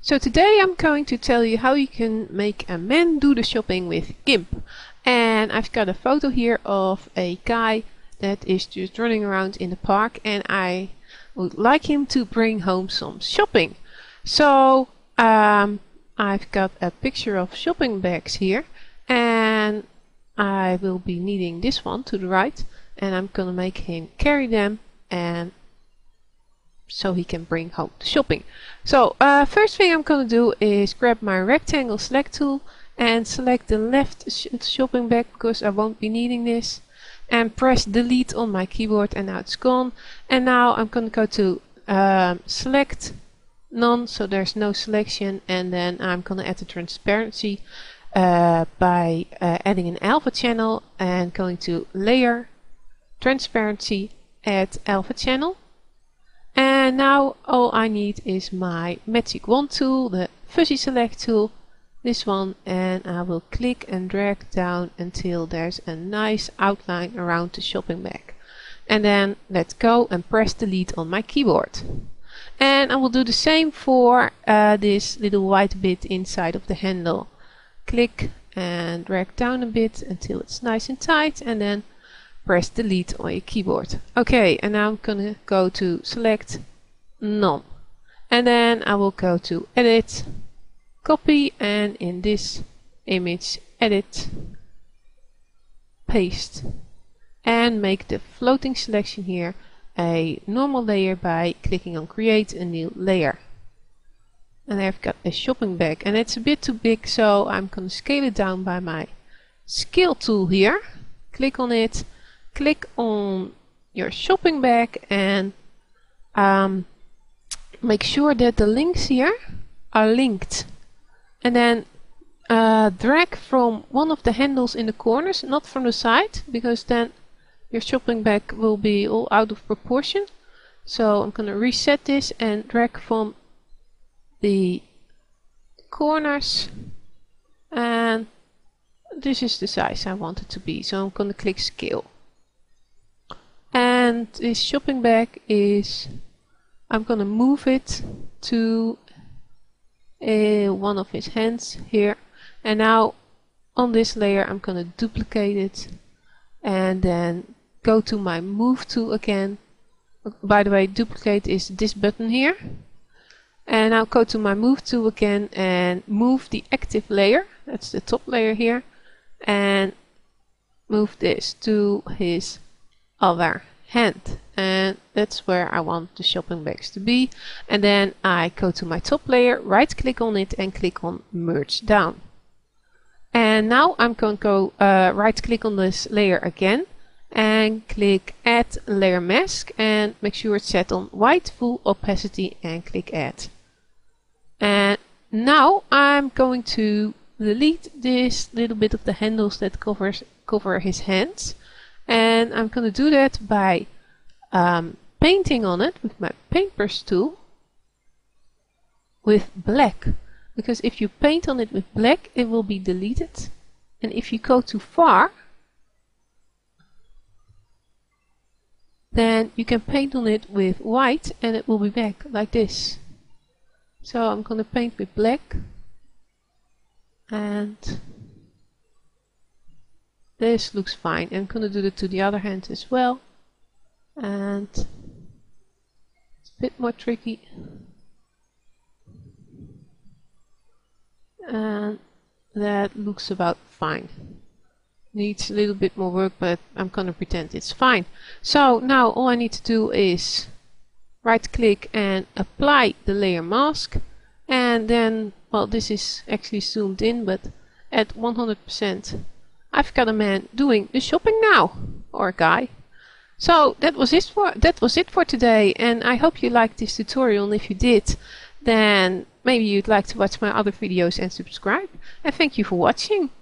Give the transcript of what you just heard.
So today I'm going to tell you how you can make a man do the shopping with GIMP. And I've got a photo here of a guy that is just running around in the park, and I would like him to bring home some shopping. So I've got a picture of shopping bags here, and I will be needing this one to the right, and I'm gonna make him carry them and so he can bring home the shopping. So first thing I'm gonna do is grab my rectangle select tool and select the left shopping bag because I won't be needing this, and press delete on my keyboard, and now it's gone. And now I'm gonna go to select none, so there's no selection, and then I'm gonna add the transparency by adding an alpha channel and going to layer, transparency, add alpha channel. And now all I need is my magic wand tool, the fuzzy select tool, this one, and I will click and drag down until there's a nice outline around the shopping bag. And then let's go and press delete on my keyboard. And I will do the same for this little white bit inside of the handle. Click and drag down a bit until it's nice and tight, and then press delete on your keyboard. Okay, and now I'm gonna go to select none, and then I will go to edit, copy, and in this image edit, paste, and make the floating selection here a normal layer by clicking on create a new layer. And I've got a shopping bag, and it's a bit too big, so I'm gonna scale it down by my scale tool here. Click on it, click on your shopping bag, and make sure that the links here are linked, and then drag from one of the handles in the corners, not from the side, because then your shopping bag will be all out of proportion. So I'm gonna reset this and drag from the corners, and this is the size I want it to be, so I'm gonna click scale. And this shopping bag is, I'm gonna move it to one of his hands here, and now on this layer I'm gonna duplicate it and then go to my move tool again. By the way, duplicate is this button here. And I'll go to my move tool again and move the active layer, that's the top layer here, and move this to his other hand, and that's where I want the shopping bags to be. And then I go to my top layer, right click on it, and click on merge down. And now I'm going to go right click on this layer again and click add layer mask, and make sure it's set on white full opacity, and click add. And now I'm going to delete this little bit of the handles that cover his hands, and I'm going to do that by painting on it with my paintbrush tool with black, because if you paint on it with black it will be deleted, and if you go too far then you can paint on it with white and it will be back like this. So I'm going to paint with black, and this looks fine. I'm going to do it to the other hand as well, and it's a bit more tricky, and that looks about fine. Needs a little bit more work, but I'm gonna pretend it's fine. So now all I need to do is right click and apply the layer mask, and then, well, this is actually zoomed in, but at 100% I've got a man doing the shopping now, or a guy. So that was it for today, and I hope you liked this tutorial, and if you did, then maybe you'd like to watch my other videos and subscribe, and thank you for watching.